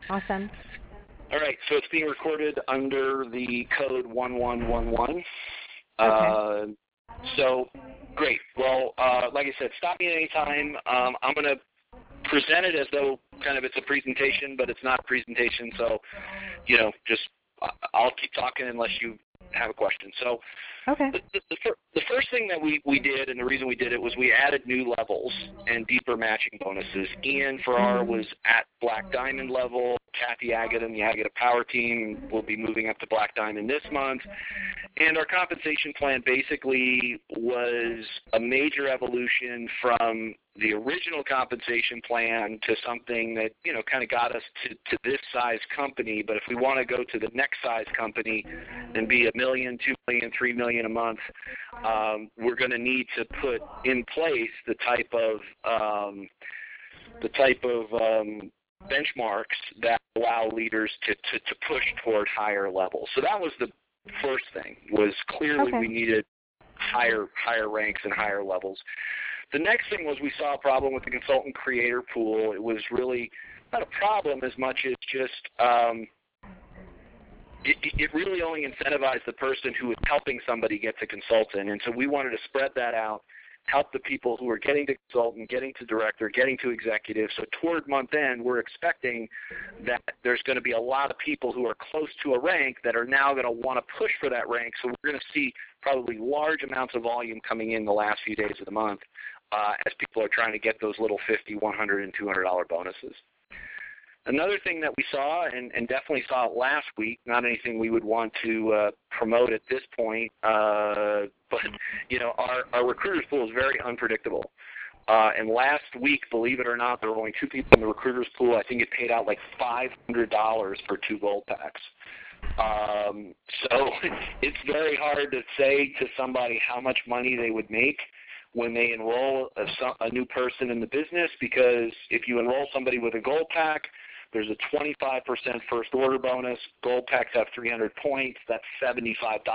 Awesome. All right, so it's being recorded under the code 1111. Okay. So, great. Well, like I said, stop me at any time. I'm going to present it as though kind of it's a presentation, but it's not a presentation. So, just I'll keep talking unless you have a question. So, Okay. the first thing that we did, and the reason we did it, was we added new levels and deeper matching bonuses. Ian Farrar was at Black Diamond level. Kathy Agate and the Agate Power Team will be moving up to Black Diamond this month. And our compensation plan basically was a major evolution from the original compensation plan to something that, kind of got us to this size company. But if we want to go to the next size company and be $1 million, $2 million, $3 million a month, we're going to need to put in place the type of benchmarks that allow leaders to push toward higher levels. So that was the first thing, was clearly we needed higher ranks and higher levels. The next thing was we saw a problem with the consultant creator pool. It was really not a problem as much as just it really only incentivized the person who was helping somebody get to consultant. And so we wanted to spread that out, help the people who are getting to consultant, getting to director, getting to executive. So toward month end, we're expecting that there's going to be a lot of people who are close to a rank that are now going to want to push for that rank. So we're going to see probably large amounts of volume coming in the last few days of the month as people are trying to get those little $50, $100, and $200 bonuses. Another thing that we saw, and definitely saw it last week, not anything we would want to promote at this point, but our recruiters pool is very unpredictable. And last week, believe it or not, there were only 2 people in the recruiters pool. I think it paid out like $500 for 2 gold packs. So it's very hard to say to somebody how much money they would make when they enroll a new person in the business, because if you enroll somebody with a gold pack, there's a 25% first order bonus. Gold packs have 300 points. That's $75.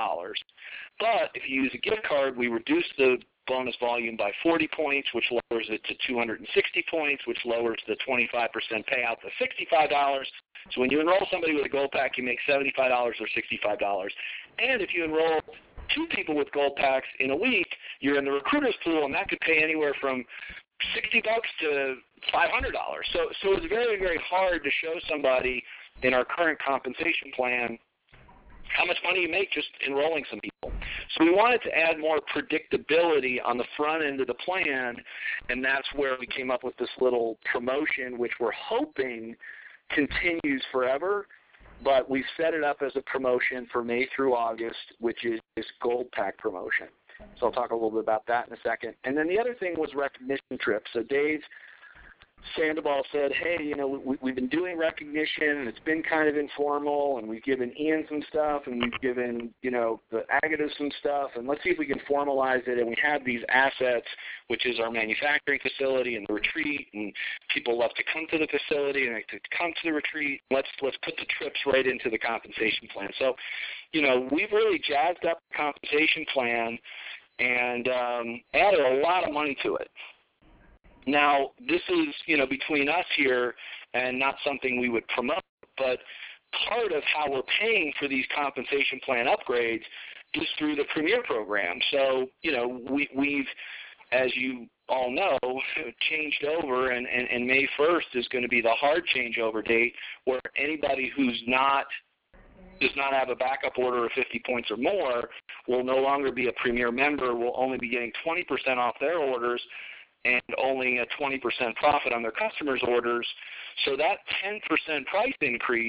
But if you use a gift card, we reduce the bonus volume by 40 points, which lowers it to 260 points, which lowers the 25% payout to $65. So when you enroll somebody with a gold pack, you make $75 or $65. And if you enroll 2 people with gold packs in a week, you're in the recruiters pool, and that could pay anywhere from $60 to $500. So it's very, very hard to show somebody in our current compensation plan how much money you make just enrolling some people. So we wanted to add more predictability on the front end of the plan, and that's where we came up with this little promotion, which we're hoping continues forever. But we've set it up as a promotion for May through August, which is this gold pack promotion. So I'll talk a little bit about that in a second. And then the other thing was recognition trips. So Dave Sandoval said, hey, we've been doing recognition, and it's been kind of informal, and we've given Ian some stuff, and we've given, the Agate some stuff, and let's see if we can formalize it. And we have these assets, which is our manufacturing facility and the retreat, and people love to come to the facility and to come to the retreat. Let's put the trips right into the compensation plan. So, we've really jazzed up the compensation plan and added a lot of money to it. Now, this is, between us here and not something we would promote, but part of how we're paying for these compensation plan upgrades is through the Premier program. So, we've, as you all know, changed over, and May 1st is going to be the hard changeover date, where anybody who's does not have a backup order of 50 points or more will no longer be a Premier member, will only be getting 20% off their orders, and only a 20% profit on their customers' orders. So that 10% price increase,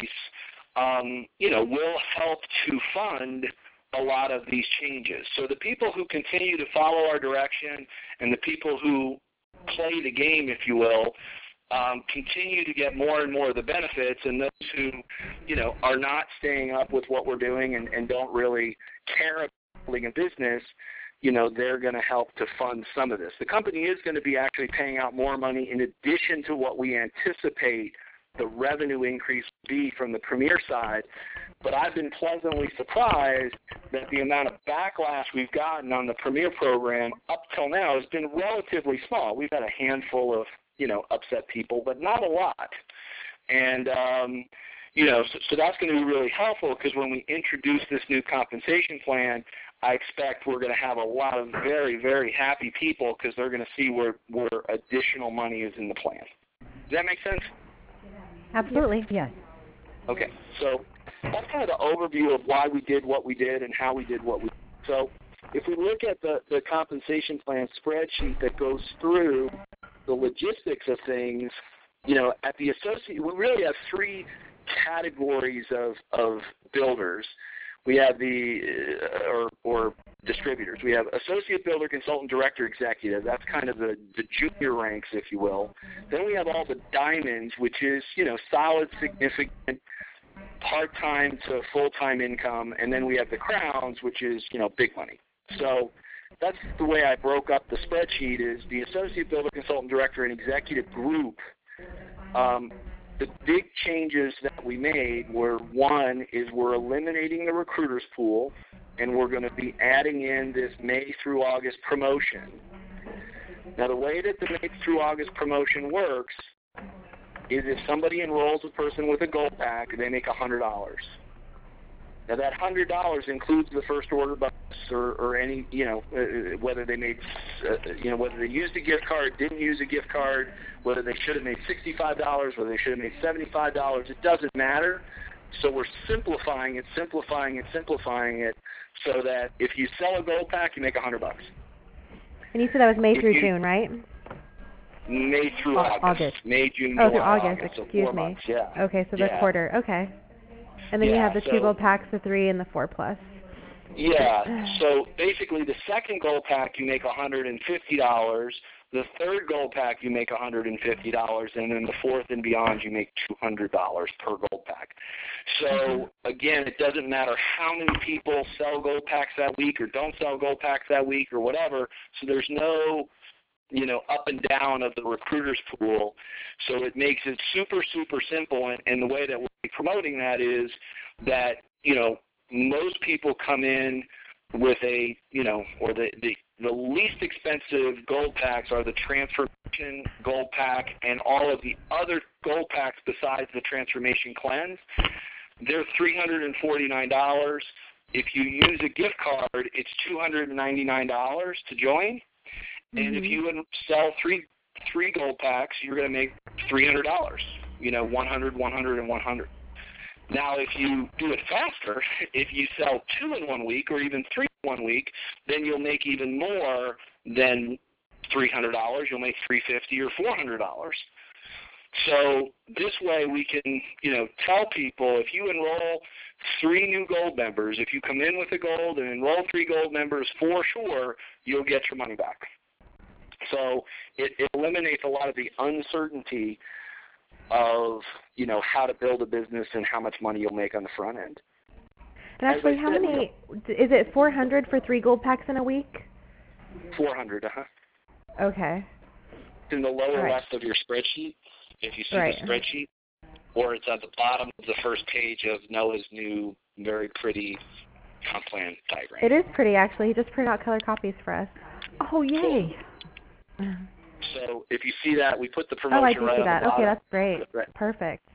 will help to fund a lot of these changes. So the people who continue to follow our direction and the people who play the game, if you will, continue to get more and more of the benefits, and those who, are not staying up with what we're doing and don't really care about building a business, they're going to help to fund some of this. The company is going to be actually paying out more money in addition to what we anticipate the revenue increase will be from the Premier side, but I've been pleasantly surprised that the amount of backlash we've gotten on the Premier program up till now has been relatively small. We've had a handful of, upset people, but not a lot. And, so that's going to be really helpful because when we introduce this new compensation plan, I expect we're going to have a lot of very, very happy people because they're going to see where additional money is in the plan. Does that make sense? Absolutely, yes. Okay, so that's kind of the overview of why we did what we did and how we did what we did. So if we look at the compensation plan spreadsheet that goes through the logistics of things, at the associate, we really have three categories of builders. We have or distributors. We have associate builder, consultant, director, executive. That's kind of the junior ranks, if you will. Then we have all the diamonds, which is, solid, significant, part-time to full-time income. And then we have the crowns, which is, big money. So that's the way I broke up the spreadsheet is the associate builder, consultant, director, and executive group. The big changes that we made were, one, is we're eliminating the recruiters pool, and we're going to be adding in this May through August promotion. Now, the way that the May through August promotion works is if somebody enrolls a person with a gold pack, they make $100. Now, that $100 includes the first order bonus or any, whether they made, whether they used a gift card, didn't use a gift card, whether they should have made $65, whether they should have made $75, it doesn't matter. So we're simplifying it so that if you sell a gold pack, you make $100. And you said that was May through June, right? May through August. May, June, July, through August. So Excuse 4 me. months, yeah. Okay, so the quarter. Okay. And then you have the 2 gold packs, the 3, and the 4+. Yeah. So basically, the second gold pack you make $150. The third gold pack you make $150, and then the fourth and beyond you make $200 per gold pack. So again, it doesn't matter how many people sell gold packs that week or don't sell gold packs that week or whatever. So there's no up and down of the recruiters pool. So it makes it super, super simple. And the way that we're promoting that is that, most people come in with a, or the least expensive gold packs are the Transformation Gold Pack and all of the other gold packs besides the Transformation Cleanse. They're $349. If you use a gift card, it's $299 to join. And if you sell three gold packs, you're going to make $300. 100, 100, and 100. Now, if you do it faster, if you sell 2 in 1 week or even 3 in 1 week, then you'll make even more than $300. You'll make $350 or $400. So this way we can, tell people if you enroll 3 new gold members, if you come in with a gold and enroll 3 gold members, for sure you'll get your money back. So it eliminates a lot of the uncertainty of, how to build a business and how much money you'll make on the front end. And actually, how many, is it 400 for 3 gold packs in a week? 400, Okay. It's in the lower left of your spreadsheet, if you see the spreadsheet, or it's at the bottom of the first page of Noah's new, very pretty comp plan diagram. It is pretty, actually. He just printed out color copies for us. Oh, yay. Cool. So if you see that, we put the promotion right on the bottom. Okay, that's great. Right. Perfect.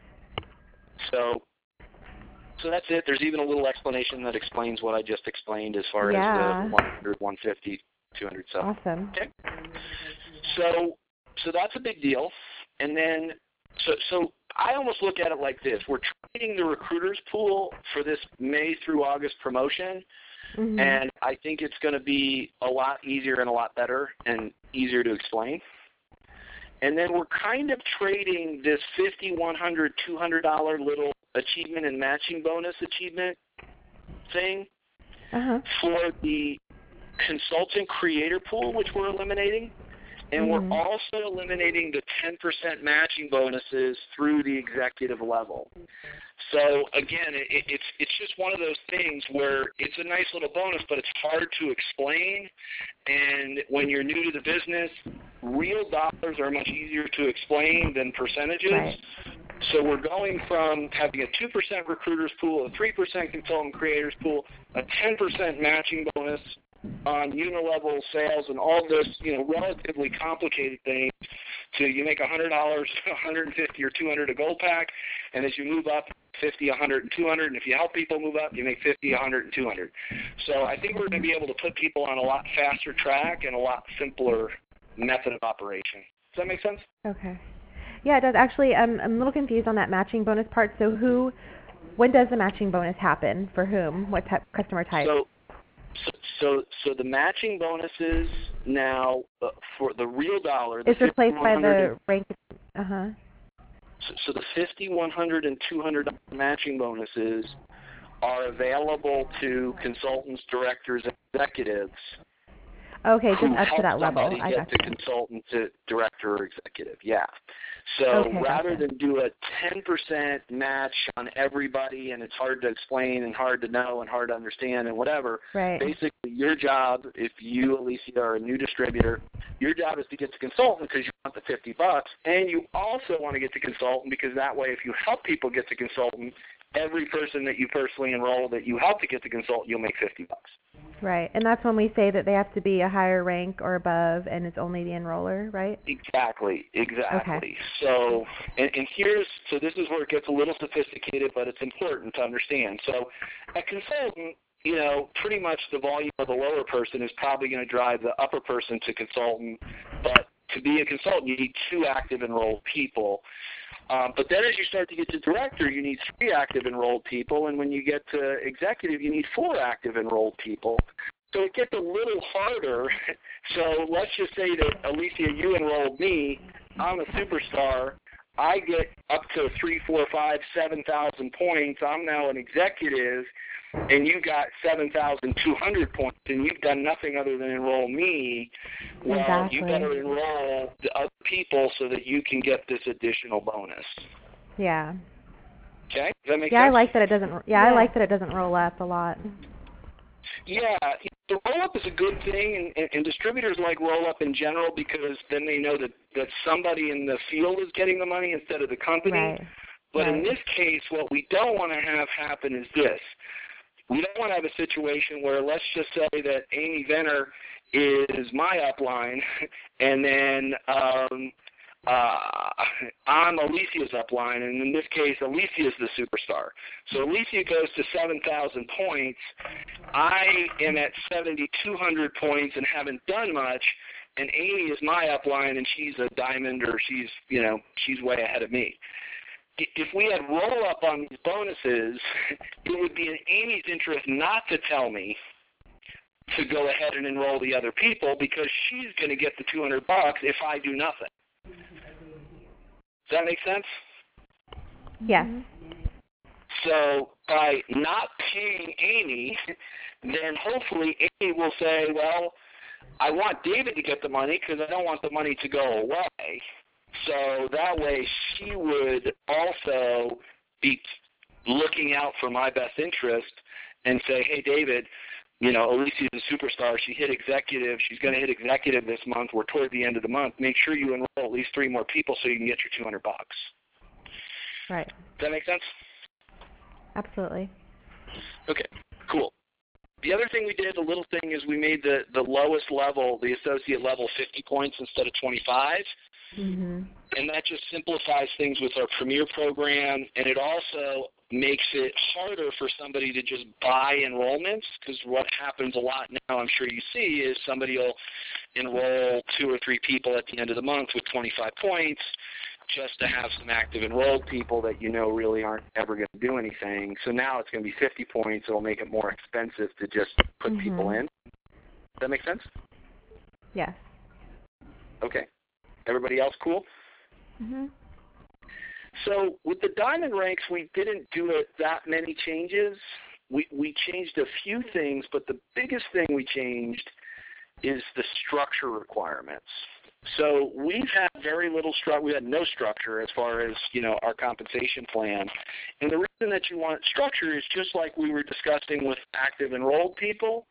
So that's it. There's even a little explanation that explains what I just explained as far as the 100, 150, 200 stuff. Awesome. Okay. So that's a big deal. And then, so I almost look at it like this. We're trading the recruiters pool for this May through August promotion. And I think it's going to be a lot easier and a lot better and easier to explain. And then we're kind of trading this $50, $100, $200 little achievement and matching bonus achievement thing for the consultant creator pool, which we're eliminating. And we're also eliminating the 10% matching bonuses through the executive level. So again, it's just one of those things where it's a nice little bonus, but it's hard to explain. And when you're new to the business, real dollars are much easier to explain than percentages. Right. So we're going from having a 2% recruiters pool, a 3% consultant creators pool, a 10% matching bonus on unilevel sales and all this, relatively complicated things, So you make $100, $150 or $200 a gold pack, and as you move up, 50, 100, and 200. And if you help people move up, you make 50, 100, and 200. So I think we're going to be able to put people on a lot faster track and a lot simpler method of operation. Does that make sense? Okay. Yeah, it does. Actually, I'm a little confused on that matching bonus part. So when does the matching bonus happen? For whom? What type, customer type? So the matching bonuses now for the real dollar. It's replaced by the rank. So the 50, 100, and $200 matching bonuses are available to consultants, directors, and executives. Okay, just up to that level. I got to consultant to director or executive. Yeah. So rather than do a 10% match on everybody, and it's hard to explain and hard to know and hard to understand and whatever. Right. Basically, your job, if you, Alicia, are a new distributor, your job is to get to consultant because you want the $50, and you also want to get to consultant because that way, if you help people get to consultant, every person that you personally enroll that you help to get to consultant, you'll make $50. Right, and that's when we say that they have to be a higher rank or above, and it's only the enroller, right? Exactly. Okay. So, and so this is where it gets a little sophisticated, but it's important to understand. So, a consultant, pretty much the volume of the lower person is probably going to drive the upper person to consultant, but to be a consultant, you need 2 active enrolled people. But then as you start to get to director, you need 3 active enrolled people, and when you get to executive, you need 4 active enrolled people. So it gets a little harder. So let's just say that, Alicia, you enrolled me. I'm a superstar. I get up to 3, 4, 5, 7,000 points. I'm now an executive, and you got 7,200 points, and you've done nothing other than enroll me. Well, exactly. You better enroll the other people so that you can get this additional bonus. Yeah. Okay, does that make sense? I like that it doesn't. Yeah, I like that it doesn't roll up a lot. Yeah, the roll-up is a good thing, and distributors like roll-up in general because then they know that somebody in the field is getting the money instead of the company. Right. But in this case, what we don't want to have happen is this. We don't want to have a situation where, let's just say that Amy Venner is my upline, and then I'm Alicia's upline, and in this case, Alicia is the superstar. So Alicia goes to 7,000 points. I am at 7,200 points and haven't done much, and Amy is my upline, and she's a diamond, or she's way ahead of me. If we had roll-up on these bonuses, it would be in Amy's interest not to tell me to go ahead and enroll the other people because she's going to get the $200 if I do nothing. Does that make sense? Yes. So by not paying Amy, then hopefully Amy will say, well, I want David to get the money because I don't want the money to go away. So that way she would also be looking out for my best interest and say, hey, David, Alicia's a superstar. She hit executive. She's going to hit executive this month. We're toward the end of the month. Make sure you enroll at least 3 more people so you can get your $200. Right. Does that make sense? Absolutely. Okay, cool. The other thing we did, the little thing, is we made the lowest level, the associate level, 50 points instead of 25. Mm-hmm. And that just simplifies things with our Premier program, and it also makes it harder for somebody to just buy enrollments, because what happens a lot now, I'm sure you see, is somebody will enroll 2 or 3 people at the end of the month with 25 points just to have some active enrolled people that really aren't ever going to do anything. So now it's going to be 50 points. It'll make it more expensive to just put people in. Does that make sense? Yes. Okay. Everybody else cool? Mm-hmm. So with the diamond ranks, we didn't do that many changes. We changed a few things, but the biggest thing we changed is the structure requirements. So we've had very little structure. We had no structure as far as, our compensation plan. And the reason that you want structure is just like we were discussing with active enrolled people.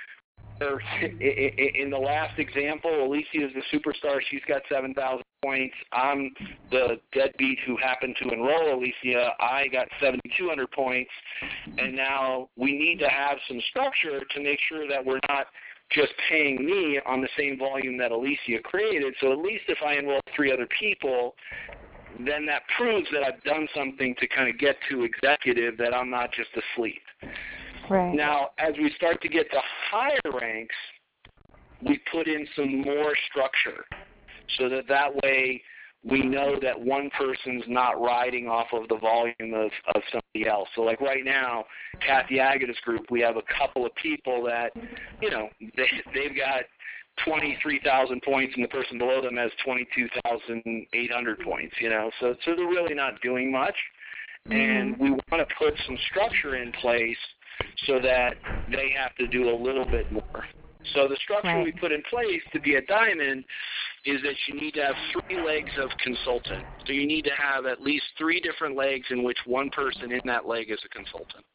In the last example, Alicia is the superstar. She's got 7,000 points. I'm the deadbeat who happened to enroll Alicia. I got 7,200 points. And now we need to have some structure to make sure that we're not just paying me on the same volume that Alicia created. So at least if I enroll 3 other people, then that proves that I've done something to kind of get to executive, that I'm not just asleep. Right. Now, as we start to get to higher ranks, we put in some more structure so that way we know that one person's not riding off of the volume of somebody else. So like right now, Kathy Agata's group, we have a couple of people that, they've got 23,000 points and the person below them has 22,800 points, So they're really not doing much. And we want to put some structure in place so that they have to do a little bit more. So the structure we put in place to be a diamond is that you need to have 3 legs of consultant. So you need to have at least 3 different legs in which one person in that leg is a consultant.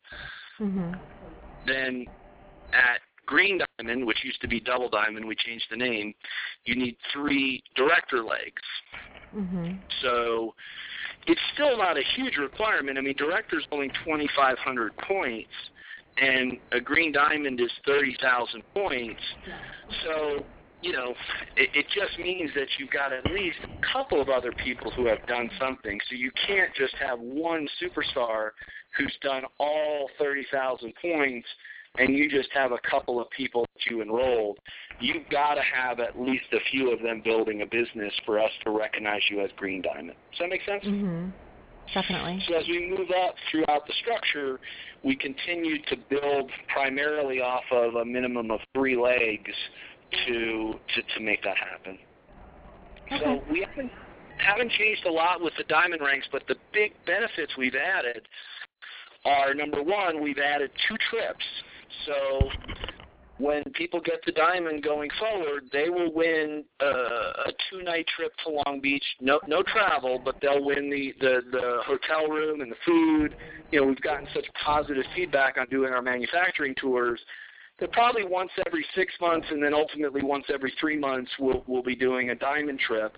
Then at Green Diamond, which used to be Double Diamond, we changed the name, you need 3 director legs. So it's still not a huge requirement. I mean, director's only 2,500 points, and a Green Diamond is 30,000 points. So, it just means that you've got at least a couple of other people who have done something. So you can't just have one superstar who's done all 30,000 points and you just have a couple of people that you enrolled. You've got to have at least a few of them building a business for us to recognize you as Green Diamond. Does that make sense? Definitely. So as we move up throughout the structure, we continue to build primarily off of a minimum of 3 legs to make that happen. So we haven't changed a lot with the diamond ranks, but the big benefits we've added are, number one, we've added 2 trips. So when people get to diamond going forward, they will win a 2-night trip to Long Beach. No travel, but they'll win the hotel room and the food. We've gotten such positive feedback on doing our manufacturing tours that probably once every 6 months and then ultimately once every 3 months we'll be doing a diamond trip.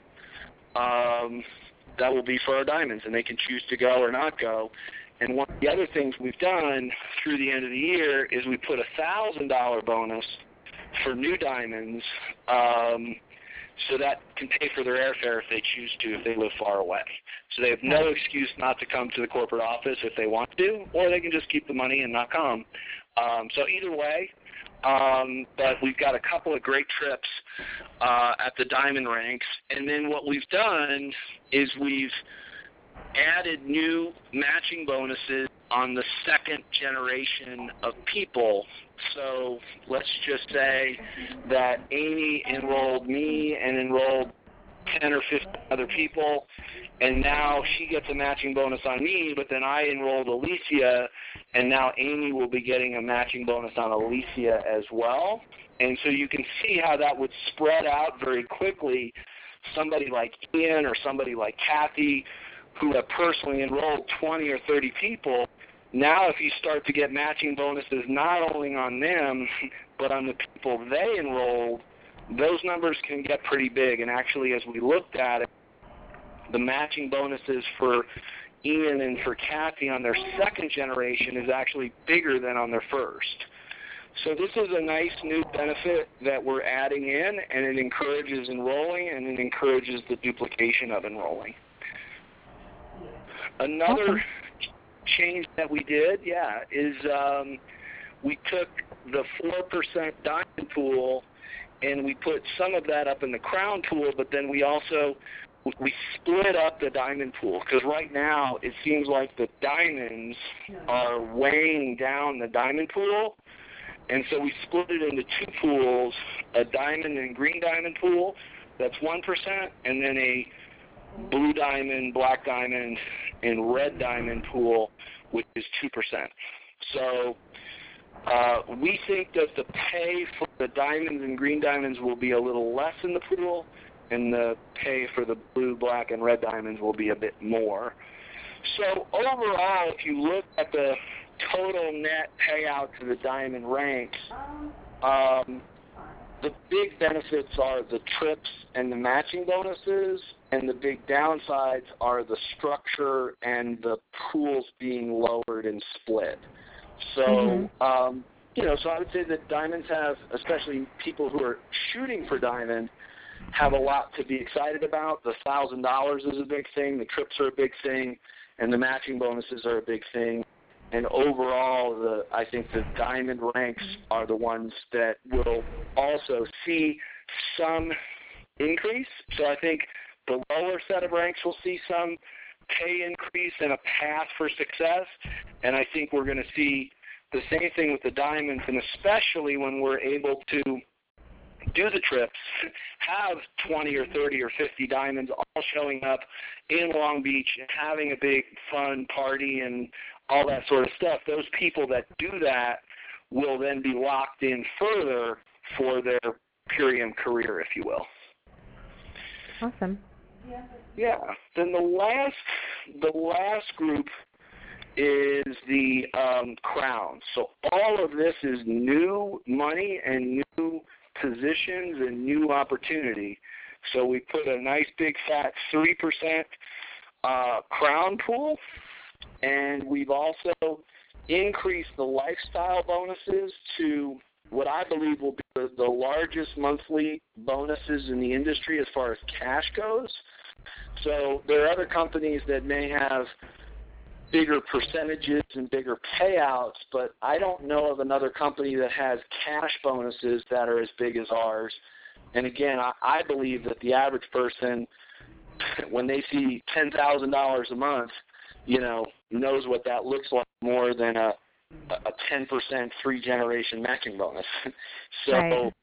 That will be for our diamonds, and they can choose to go or not go. And one of the other things we've done through the end of the year is we put a $1,000 bonus for new diamonds, so that can pay for their airfare if they choose to, if they live far away. So they have no excuse not to come to the corporate office if they want to, or they can just keep the money and not come. So either way, but we've got a couple of great trips at the diamond ranks. And then what we've done is we've added new matching bonuses on the 2nd generation of people. So let's just say that Amy enrolled me and enrolled 10 or 15 other people, and now she gets a matching bonus on me, but then I enrolled Alicia, and now Amy will be getting a matching bonus on Alicia as well. And so you can see how that would spread out very quickly. Somebody like Ian or somebody like Kathy, who have personally enrolled 20 or 30 people, now if you start to get matching bonuses not only on them, but on the people they enrolled, those numbers can get pretty big. And actually, as we looked at it, the matching bonuses for Ian and for Kathy on their 2nd generation is actually bigger than on their 1st. So this is a nice new benefit that we're adding in, and it encourages enrolling, and it encourages the duplication of enrolling. Another change that we did, is we took the 4% diamond pool and we put some of that up in the crown pool, but then we split up the diamond pool, because right now it seems like the diamonds are weighing down the diamond pool, and so we split it into 2 pools, a diamond and green diamond pool, that's 1%, and then a blue diamond, black diamond, and red diamond pool, which is 2%. So we think that the pay for the diamonds and green diamonds will be a little less in the pool, and the pay for the blue, black, and red diamonds will be a bit more. So overall, if you look at the total net payout to the diamond ranks, the big benefits are the trips and the matching bonuses, and the big downsides are the structure and the pools being lowered and split. So So I would say that diamonds have, especially people who are shooting for diamond, have a lot to be excited about. The $1,000 is a big thing, the trips are a big thing, and the matching bonuses are a big thing. And overall, I think the diamond ranks are the ones that will also see some increase. So I think the lower set of ranks will see some pay increase and a path for success. And I think we're going to see the same thing with the diamonds, and especially when we're able to do the trips, have 20 or 30 or 50 diamonds all showing up in Long Beach and having a big fun party and all that sort of stuff. Those people that do that will then be locked in further for their Purium career, if you will. Awesome. Yeah. Then the last group is the crowns. So all of this is new money and new positions and new opportunity. So we put a nice big fat 3% crown pool, and we've also increased the lifestyle bonuses to what I believe will be the largest monthly bonuses in the industry as far as cash goes. So there are other companies that may have bigger percentages and bigger payouts, but I don't know of another company that has cash bonuses that are as big as ours. And again, I believe that the average person, when they see $10,000 a month, knows what that looks like more than a 10% three-generation matching bonus. So, right.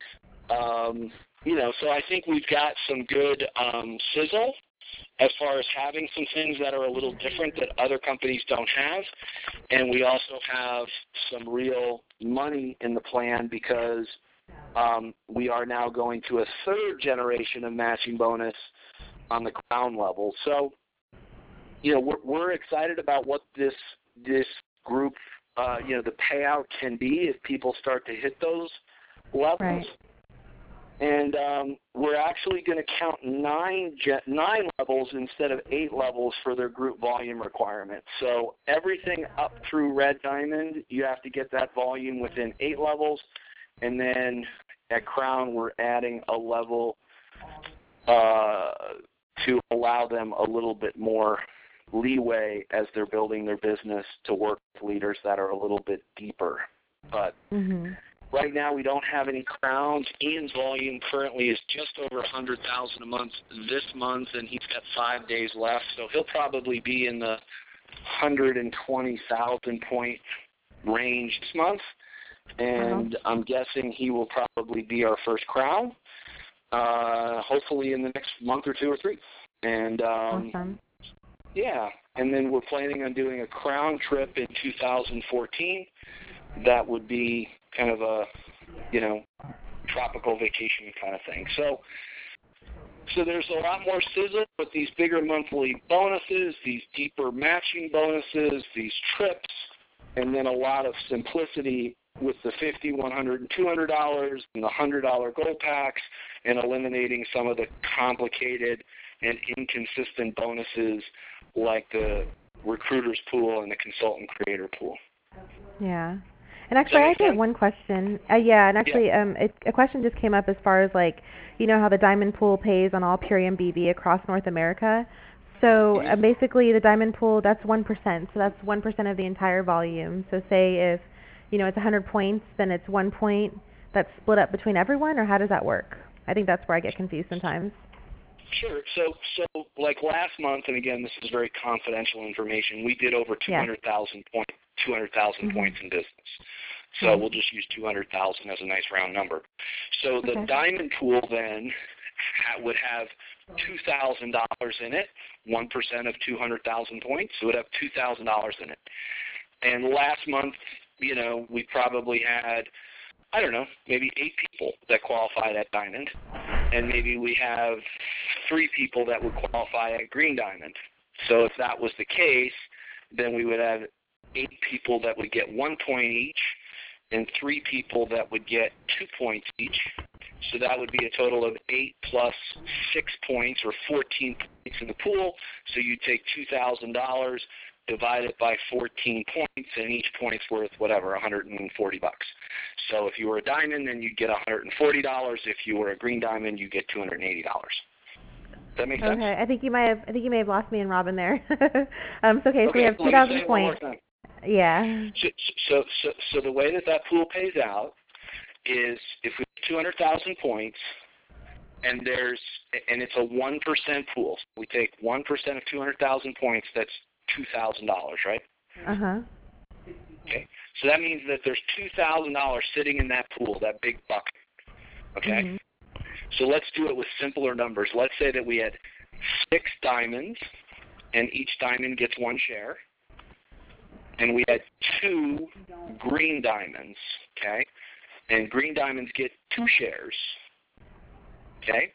So I think we've got some good sizzle as far as having some things that are a little different that other companies don't have. And we also have some real money in the plan because we are now going to a third generation of matching bonus on the crown level. So, we're excited about what this group, the payout can be if people start to hit those levels. Right. And we're actually going to count 9 levels instead of 8 levels for their group volume requirement. So everything up through Red Diamond, you have to get that volume within 8 levels. And then at Crown, we're adding a level to allow them a little bit more leeway as they're building their business to work with leaders that are a little bit deeper. But right now, we don't have any crowns. Ian's volume currently is just over $100,000 a month this month, and he's got 5 days left. So he'll probably be in the 120,000 point range this month. And I'm guessing he will probably be our first crown, hopefully in the next month or 2 or 3. And awesome. Yeah, and then we're planning on doing a crown trip in 2014. That would be kind of a, tropical vacation kind of thing. So there's a lot more sizzle with these bigger monthly bonuses, these deeper matching bonuses, these trips, and then a lot of simplicity with the $50, $100, and $200 and the $100 gold packs, and eliminating some of the complicated and inconsistent bonuses like the recruiter's pool and the consultant creator pool. Yeah. And actually, I have one question. A question just came up as far as how the Diamond Pool pays on all Purium BV across North America. So basically, the Diamond Pool, that's 1%. So that's 1% of the entire volume. So say if it's 100 points, then it's 1 point that's split up between everyone, or how does that work? I think that's where I get confused sometimes. Sure. So like last month, and again, this is very confidential information, we did over 200,000 points in business. So we'll just use 200,000 as a nice round number. So the Diamond Pool then would have $2,000 in it, 1% of 200,000 points. So it would have $2,000 in it. And last month, we probably had, I don't know, maybe 8 people that qualified at Diamond. And maybe we have 3 people that would qualify at Green Diamond. So if that was the case, then we would have 8 people that would get 1 point each and 3 people that would get 2 points each. So that would be a total of 8 plus 6 points, or 14 points in the pool. So you take $2,000 divide it by 14 points, and each point's worth, whatever, $140. So if you were a diamond, then you'd get $140. If you were a green diamond, you get $280. Does that make sense? Okay, I think you may have lost me and Robin there. So we have 2,000 points. Yeah. So the way that pool pays out is if we have 200,000 points, and it's a 1% pool. So we take 1% of 200,000 points. That's $2,000, right? Okay. So that means that there's $2,000 sitting in that pool, that big bucket. Okay. So let's do it with simpler numbers. Let's say that we had 6 diamonds, and each diamond gets 1 share. And we had 2 green diamonds, okay? And green diamonds get 2 shares, okay?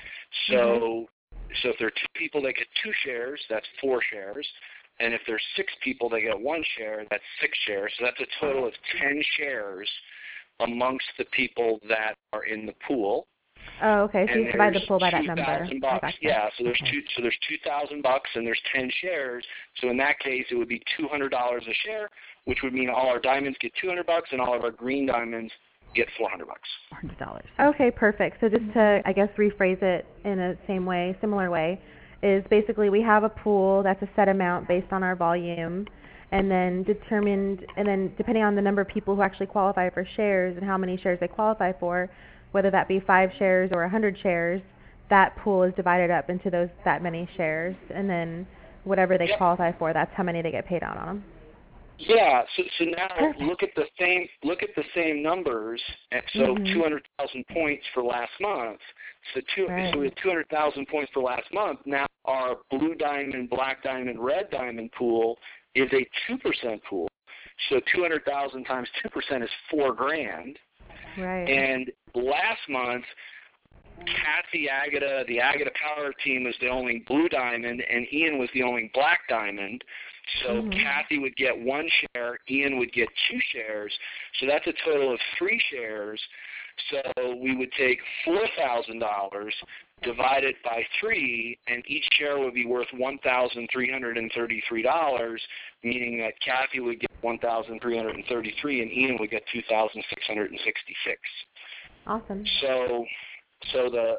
So if there are 2 people that get 2 shares, that's 4 shares. And if there's 6 people that get 1 share, that's 6 shares. So that's a total of 10 shares amongst the people that are in the pool. Oh, okay. So you divide the pool by that number. $2,000. Yeah. So there's $2,000 and there's 10 shares. So in that case, it would be $200 a share, which would mean all our diamonds get $200 and all of our green diamonds get $400. $400. Okay, perfect. So just to, I guess, rephrase it in a similar way, is basically we have a pool that's a set amount based on our volume, and then depending on the number of people who actually qualify for shares and how many shares they qualify for, whether that be 5 shares or 100 shares, that pool is divided up into that many shares, and then whatever they qualify for, that's how many they get paid out on them. Yeah. So now look at the same numbers. So 200,000 points for last month. So we have 200,000 points for last month. Now our blue diamond, black diamond, red diamond pool is a 2% pool. So 200,000 times 2% is $4,000. Right. And last month, Kathy Agata, the Agata Power team, was the only blue diamond, and Ian was the only black diamond. So Kathy would get 1 share, Ian would get 2 shares. So that's a total of 3 shares. So we would take $4,000, divide it by 3, and each share would be worth $1,333, meaning that Kathy would get $1,333 and Ian would get $2,666. Awesome. So the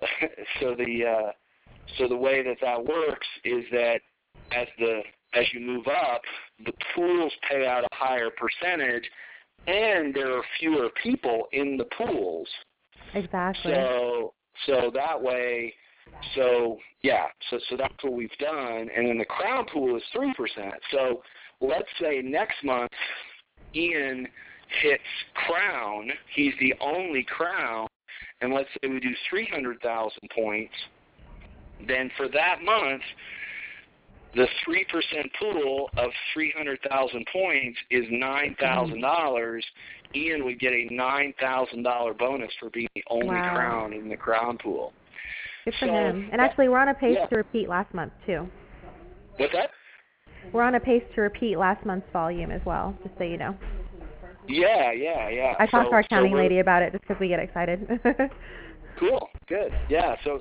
way that works is that as you move up, the pools pay out a higher percentage, and there are fewer people in the pools. Exactly. So that way, so that's what we've done. And then the crown pool is 3%. So let's say next month Ian hits crown. He's the only crown. And let's say we do 300,000 points. Then for that month, the 3% pool of 300,000 points is $9,000. Ian would get a $9,000 bonus for being the only crown in the crown pool. Good for him. And actually, we're on a pace to repeat last month, too. What's that? We're on a pace to repeat last month's volume as well, just so you know. Yeah. I talked to our accounting lady about it just because we get excited. Cool. Good. Yeah. So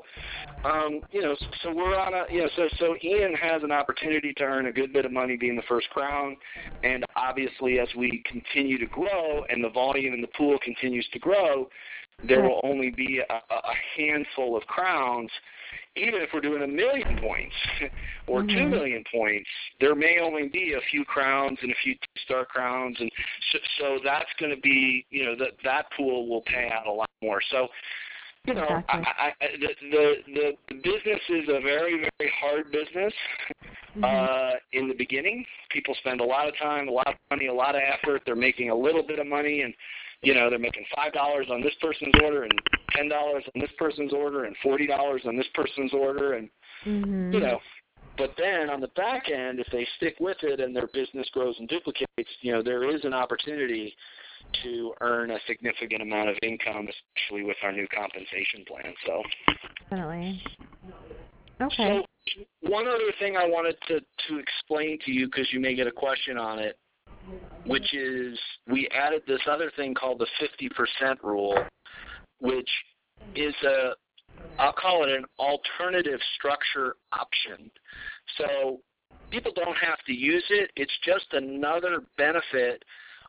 we're on a, so Ian has an opportunity to earn a good bit of money being the first crown, and obviously as we continue to grow and the volume in the pool continues to grow, there will only be a handful of crowns. Even if we're doing 1 million points or 2 million points, there may only be a few crowns and a few star crowns, and so that's going to be, that pool will pay out a lot more. So, Exactly. the business is a very, very hard business. In the beginning, people spend a lot of time, a lot of money, a lot of effort. They're making a little bit of money, and they're making $5 on this person's order and $10 on this person's order and $40 on this person's order, and but then on the back end, if they stick with it and their business grows and duplicates, there is an opportunity to earn a significant amount of income, especially with our new compensation plan. So definitely. Okay. So one other thing I wanted to explain to you, because you may get a question on it, which is we added this other thing called the 50% rule, which is I'll call it an alternative structure option. So people don't have to use it. It's just another benefit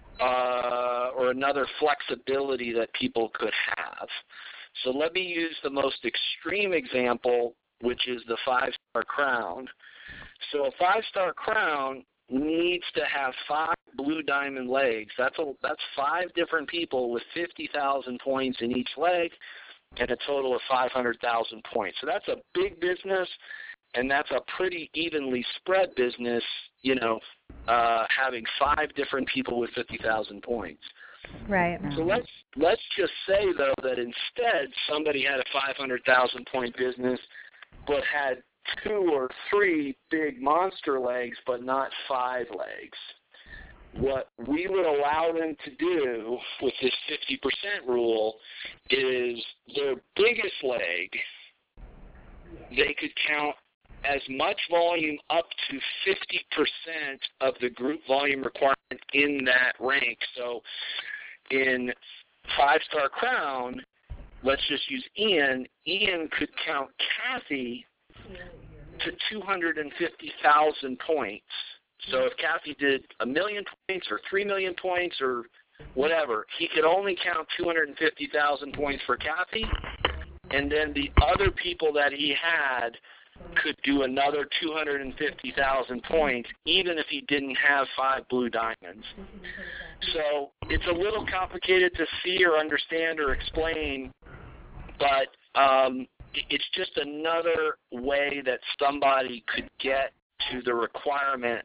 or another flexibility that people could have. So let me use the most extreme example, which is the 5-star crown. So a 5-star crown needs to have 5 blue diamond legs. That's 5 different people with 50,000 points in each leg and a total of 500,000 points. So that's a big business, and that's a pretty evenly spread business, having 5 different people with 50,000 points. Right. So let's just say, though, that instead somebody had a 500,000 point business but had 2 or 3 big monster legs but not 5 legs. What we would allow them to do with this 50% rule is their biggest leg, they could count as much volume up to 50% of the group volume requirement in that rank. So in 5-star crown, let's just use Ian. Ian could count Kathy to 250,000 points. So if Kathy did 1 million points or 3 million points or whatever, he could only count 250,000 points for Kathy, and then the other people that he had could do another 250,000 points, even if he didn't have 5 blue diamonds. So it's a little complicated to see or understand or explain, but it's just another way that somebody could get to the requirement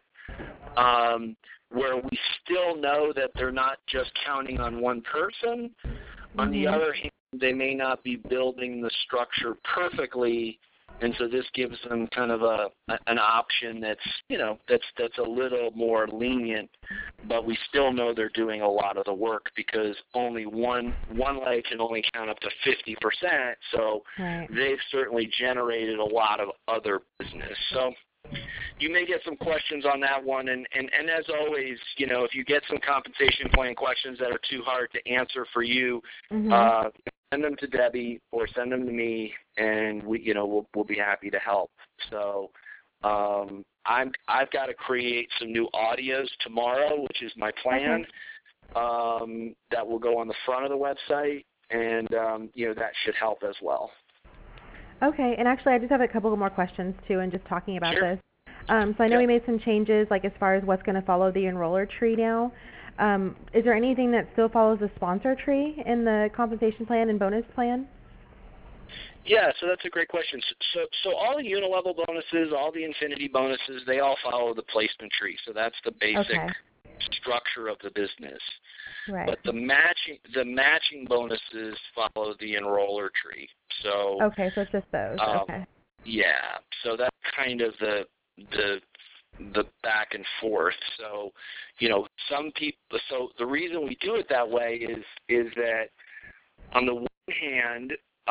where we still know that they're not just counting on one person. On the other hand, they may not be building the structure perfectly, and so this gives them kind of an option that's a little more lenient, but we still know they're doing a lot of the work because only one leg can only count up to 50%, so they've certainly generated a lot of other business. So you may get some questions on that one, and as always, if you get some compensation plan questions that are too hard to answer for you, send them to Debbie or send them to me, and we'll be happy to help. So I've got to create some new audios tomorrow, which is my plan. That will go on the front of the website, and that should help as well. Okay, and actually I just have a couple more questions too, and just talking about Sure. this. So I know we made some changes, like as far as what's going to follow the enroller tree now. Is there anything that still follows the sponsor tree in the compensation plan and bonus plan? Yeah, so that's a great question. So all the unilevel bonuses, all the infinity bonuses, they all follow the placement tree. So that's the basic structure of the business. Right. But the matching bonuses follow the enroller tree. So so it's just those. Yeah, so that's kind of the back and forth. So, some people. So the reason we do it that way is that on the one hand,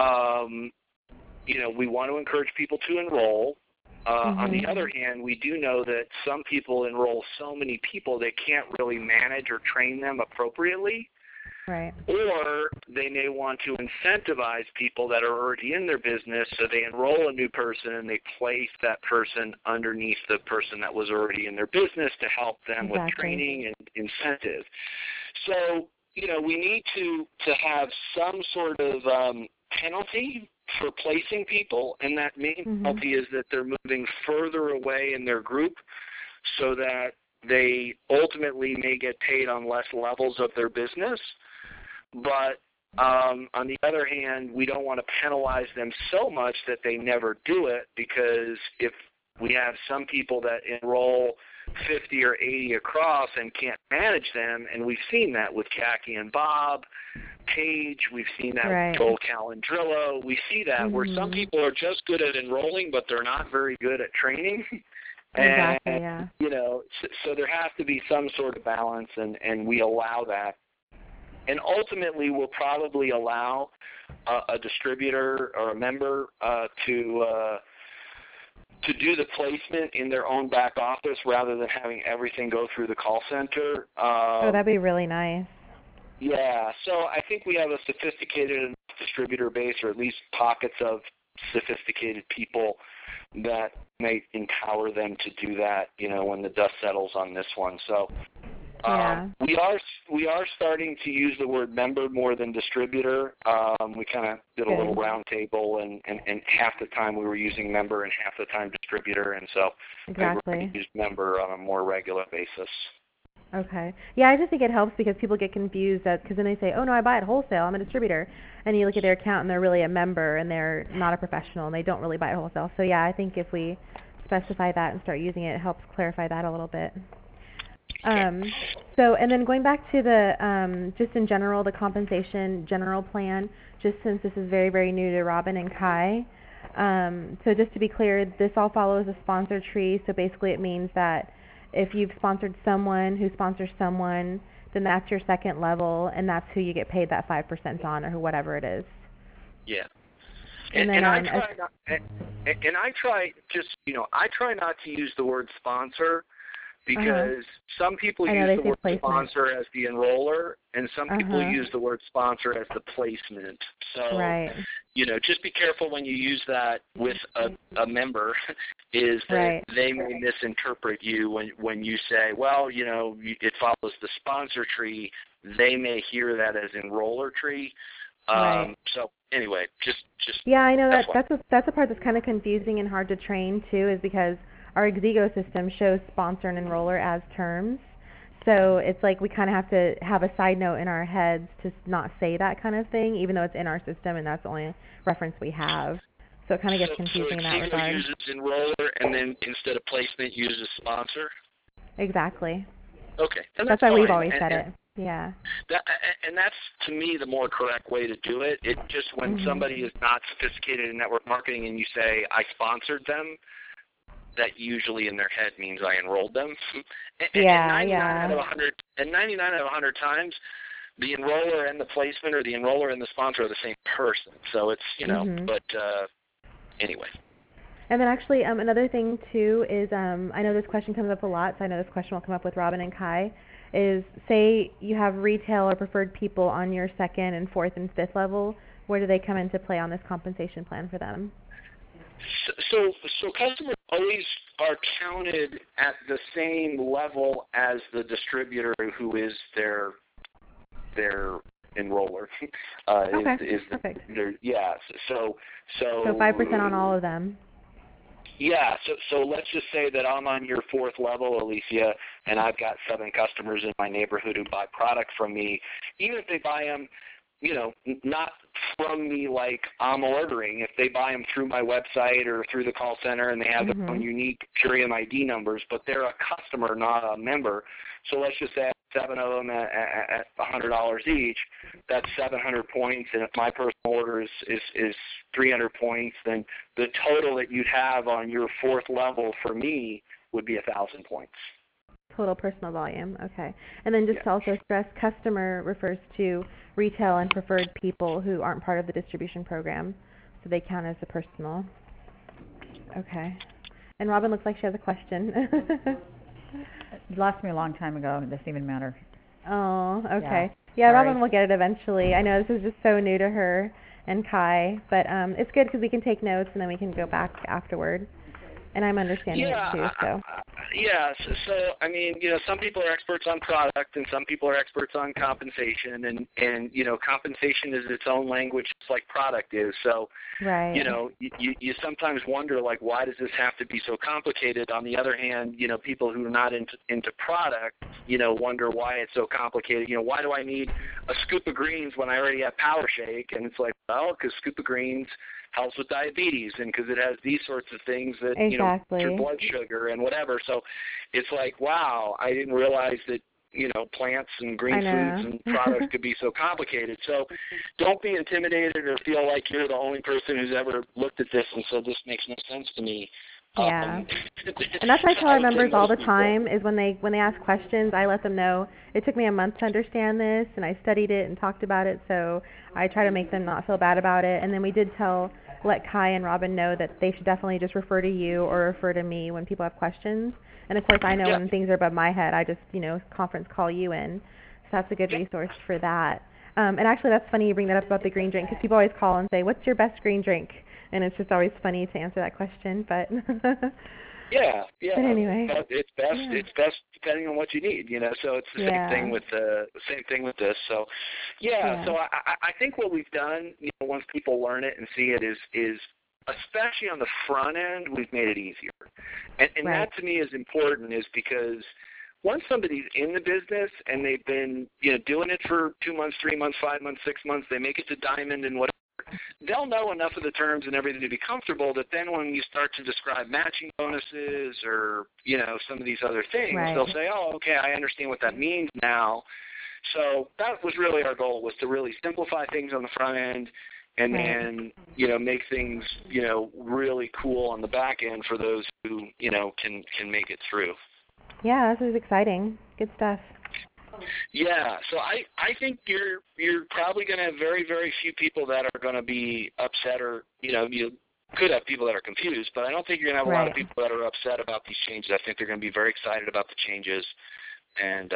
we want to encourage people to enroll. On the other hand, we do know that some people enroll so many people they can't really manage or train them appropriately. Right. Or they may want to incentivize people that are already in their business, so they enroll a new person and they place that person underneath the person that was already in their business to help them with training and incentive. So, we need to have some sort of penalty for placing people, and that main penalty is that they're moving further away in their group so that they ultimately may get paid on less levels of their business. But on the other hand, we don't want to penalize them so much that they never do it, because if we have some people that enroll 50 or 80 across and can't manage them, and we've seen that with Khaki and Bob, Paige, we've seen that with Joel Calandrillo. We see that where some people are just good at enrolling, but they're not very good at training. And, so there has to be some sort of balance, and we allow that. And ultimately, we'll probably allow a distributor or a member to do the placement in their own back office rather than having everything go through the call center. That'd be really nice. Yeah, so I think we have a sophisticated distributor base, or at least pockets of sophisticated people that may empower them to do that, when the dust settles on this one. So we are starting to use the word member more than distributor. We kind of did a little round table, and half the time we were using member and half the time distributor, and so we use member on a more regular basis. Okay. Yeah, I just think it helps because people get confused because then they say, oh, no, I buy it wholesale, I'm a distributor. And you look at their account and they're really a member and they're not a professional and they don't really buy it wholesale. So, yeah, I think if we specify that and start using it, it helps clarify that a little bit. And then going back to the, just in general, the compensation general plan, just since this is very, very new to Robin and Kai. So just to be clear, this all follows a sponsor tree. So basically it means that if you've sponsored someone who sponsors someone, then that's your second level, and that's who you get paid that 5% on, or whatever it is. Yeah. And I try not to use the word sponsor because some people use the word sponsor as the enroller, and some people use the word sponsor as the placement. So, just be careful when you use that with a member, is that they may misinterpret you when you say, well, it follows the sponsor tree. They may hear that as enroller tree. So anyway, just yeah, I know that's the part that's kind of confusing and hard to train too, is because our Exigo system shows sponsor and enroller as terms. So it's like we kind of have to have a side note in our heads to not say that kind of thing, even though it's in our system and that's the only reference we have. So it kind of gets confusing in that regard. So uses enroller and then instead of placement uses sponsor? Exactly. Okay. And that's why we've always said it. Yeah. And that's, to me, the more correct way to do it. It just, when somebody is not sophisticated in network marketing and you say, I sponsored them, that usually in their head means I enrolled them. And 99 out of 100 times, the enroller and the placement, or the enroller and the sponsor, are the same person. So it's, but anyway. And then actually another thing too is, I know this question comes up a lot, so I know this question will come up with Robin and Kai, is say you have retail or preferred people on your second and fourth and fifth level, where do they come into play on this compensation plan for them? So customers always are counted at the same level as the distributor who is their enroller. Perfect. So 5% on all of them. Yeah, so let's just say that I'm on your fourth level, Alicia, and I've got 7 customers in my neighborhood who buy product from me. Even if they buy them, not from me like I'm ordering, if they buy them through my website or through the call center and they have their own unique Purium ID numbers, but they're a customer, not a member. So let's just say 7 of them at $100 each, that's 700 points, and if my personal order is 300 points, then the total that you'd have on your fourth level for me would be 1,000 points. Total personal volume, okay. And then just to also stress, customer refers to retail and preferred people who aren't part of the distribution program, so they count as a personal. Okay. And Robin looks like she has a question. You lost me a long time ago. It doesn't even matter. Oh, okay. Yeah, Robin will get it eventually. I know this is just so new to her and Kai, but it's good because we can take notes and then we can go back afterward. And I'm understanding it too. So. So I mean, some people are experts on product and some people are experts on compensation, and compensation is its own language, just like product is. So, you sometimes wonder, like, why does this have to be so complicated? On the other hand, people who are not into product, wonder why it's so complicated. Why do I need a scoop of greens when I already have Power Shake? And it's like, well, because scoop of greens helps with diabetes, and because it has these sorts of things that your blood sugar and whatever. So it's like, wow, I didn't realize that plants and green foods and products could be so complicated. So don't be intimidated or feel like you're the only person who's ever looked at this and said this makes no sense to me. Yeah. And that's what I tell our members all the time, is when they ask questions, I let them know it took me a month to understand this, and I studied it and talked about it, so I try to make them not feel bad about it. And then we did let Kai and Robin know that they should definitely just refer to you or refer to me when people have questions. And of course I know when things are above my head, I just, conference call you in. So that's a good resource for that. And actually that's funny you bring that up about the green drink, because people always call and say, what's your best green drink? and it's just always funny to answer that question. But Yeah. but anyway, But it's best. yeah. It's best depending on what you need. So it's the Yeah. same thing with this. So yeah. So I think what we've done, once people learn it and see it, is especially on the front end, we've made it easier. And Right. that to me is important, is because once somebody's in the business and they've been doing it for 2 months, 3 months, 5 months, 6 months, they make it to Diamond and whatever, they'll know enough of the terms and everything to be comfortable that then when you start to describe matching bonuses or, some of these other things, Right. they'll say, oh, okay, I understand what that means now. So that was really our goal, was to really simplify things on the front end and Right. then, make things, really cool on the back end for those who, can make it through. Yeah, this is exciting. Good stuff. Yeah, so I think you're probably going to have very, very few people that are going to be upset, or you could have people that are confused, but I don't think you're going to have a lot of Right. people that are upset about these changes. I think they're going to be very excited about the changes, and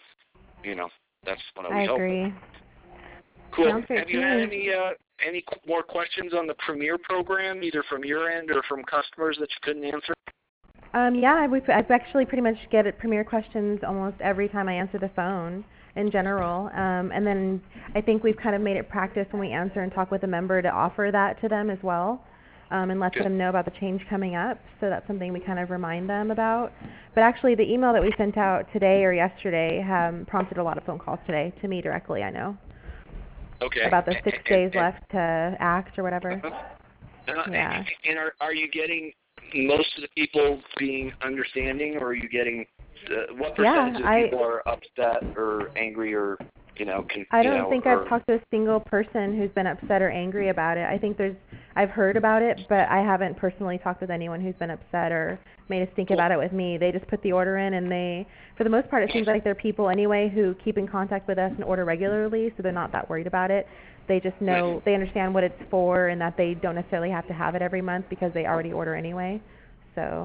that's what I was hoping. agree. Cool. Sounds great Have to you had me. any more questions on the Premier program, either from your end or from customers that you couldn't answer? Yeah, I've actually pretty much get Premier questions almost every time I answer the phone in general. And then I think we've kind of made it practice when we answer and talk with a member to offer that to them as well, and let Good. them know about the change coming up. So that's something we kind of remind them about. But actually, the email that we sent out today or yesterday prompted a lot of phone calls today to me directly, I know, Okay. about the 6 days left to act or whatever. Yeah. And are you getting most of the people being understanding, or are you getting what percentage of people are upset or angry or I don't think I've talked to a single person who's been upset or angry about it. I think I've heard about it, but I haven't personally talked with anyone who's been upset or made us think about it with me. They just put the order in, and for the most part, it seems like they're people anyway who keep in contact with us and order regularly, so they're not that worried about it. They just know, they understand what it's for and that they don't necessarily have to have it every month because they already order anyway. So,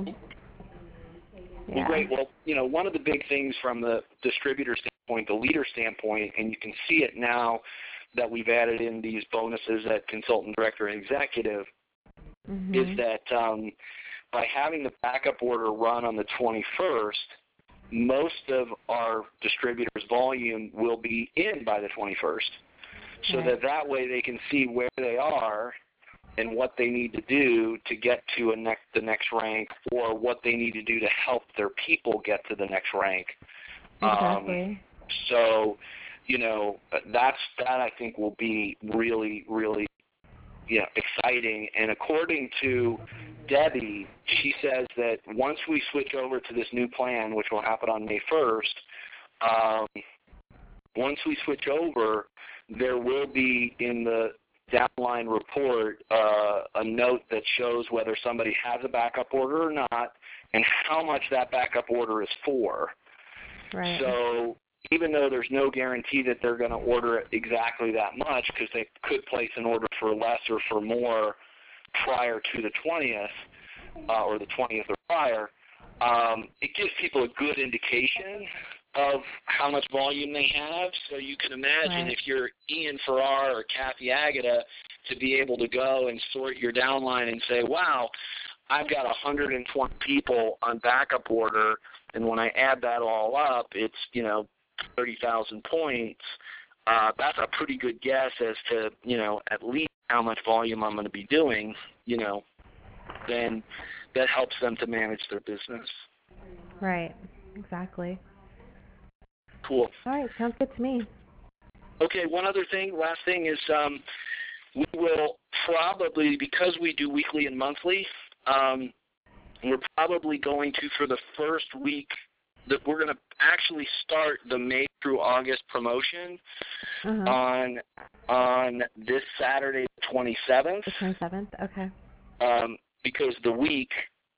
yeah. Well, great. Well, one of the big things from the distributor standpoint, the leader standpoint, and you can see it now that we've added in these bonuses at consultant, director, and executive, is that by having the backup order run on the 21st, most of our distributors' volume will be in by the 21st. So that way they can see where they are and what they need to do to get to the next rank, or what they need to do to help their people get to the next rank. Exactly. So, that I think will be really, really, exciting. And according to Debbie, she says that once we switch over to this new plan, which will happen on May 1st, once we switch over, there will be in the downline report a note that shows whether somebody has a backup order or not and how much that backup order is for. Right. So even though there's no guarantee that they're going to order exactly that much, because they could place an order for less or for more prior to the 20th or the 20th or prior, it gives people a good indication of how much volume they have. So you can imagine if you're Ian Farrar or Kathy Agata, to be able to go and sort your downline and say, wow, I've got 120 people on backup order, and when I add that all up, it's 30,000 points. That's a pretty good guess as to at least how much volume I'm going to be doing. Then that helps them to manage their business. Right. Exactly. Cool. All right. Sounds good to me. Okay. Last thing is we will probably, because we do weekly and monthly, we're probably going to, for the first week, that we're going to actually start the May through August promotion on this Saturday, the 27th. The 27th, okay. Because the week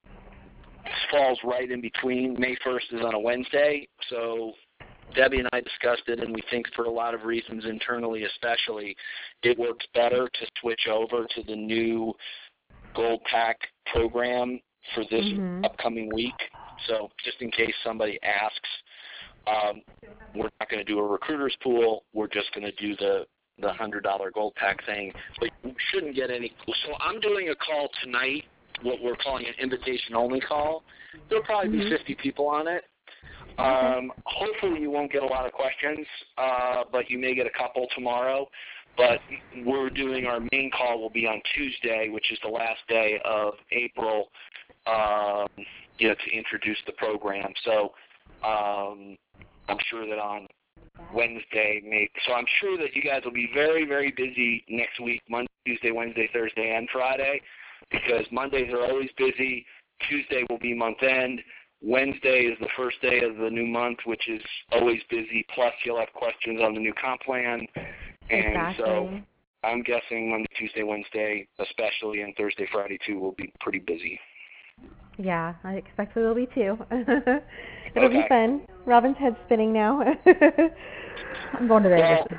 falls right in between. May 1st is on a Wednesday, so Debbie and I discussed it, and we think for a lot of reasons internally especially, it works better to switch over to the new Gold Pack program for this upcoming week. So just in case somebody asks, we're not going to do a recruiter's pool. We're just going to do the the $100 gold pack thing, but you shouldn't get any. So I'm doing a call tonight, what we're calling an invitation-only call. There'll probably be 50 people on it. Hopefully you won't get a lot of questions, but you may get a couple tomorrow. But we're doing our main call will be on Tuesday, which is the last day of April, to introduce the program. So I'm sure that on Wednesday, so I'm sure that you guys will be very, very busy next week, Monday, Tuesday, Wednesday, Thursday, and Friday, because Mondays are always busy. Tuesday will be month end. Wednesday is the first day of the new month, which is always busy, plus you'll have questions on the new comp plan. And so I'm guessing Monday, Tuesday, Wednesday, especially, and Thursday, Friday, too, will be pretty busy. Yeah, I expect we will be, too. It'll be fun. Robin's head's spinning now. I'm going to Vegas.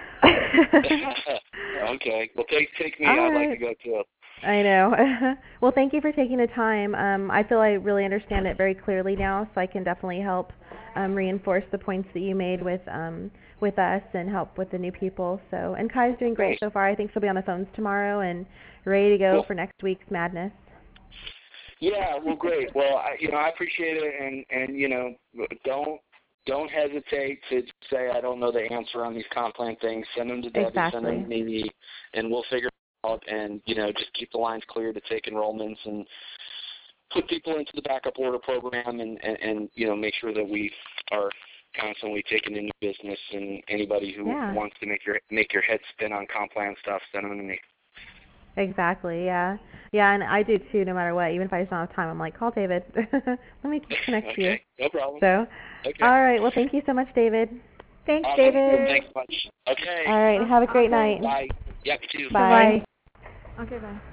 Okay. Well, take me. All I'd right. like to go, too. I know. Well, thank you for taking the time. I feel I really understand it very clearly now, so I can definitely help reinforce the points that you made with us and help with the new people. So, and Kai's doing great so far. I think she'll be on the phones tomorrow and ready to go for next week's madness. Yeah, well, great. Well, I appreciate it, and don't hesitate to say I don't know the answer on these comp plan things. Send them to Debbie, send them to me, and we'll figure it out. And just keep the lines clear to take enrollments and put people into the backup order program, and make sure that we are constantly taking in new business. And anybody who wants to make your head spin on comp plan stuff, send them to me. Exactly, yeah. Yeah, and I do too, no matter what. Even if I just don't have time, I'm like, call David. Let me connect you. No problem. So, all right. Well, thank you so much, David. Thanks, David. Thanks much. Okay. All right. Have a great night. Bye. Yep, you too. Bye. Okay, bye.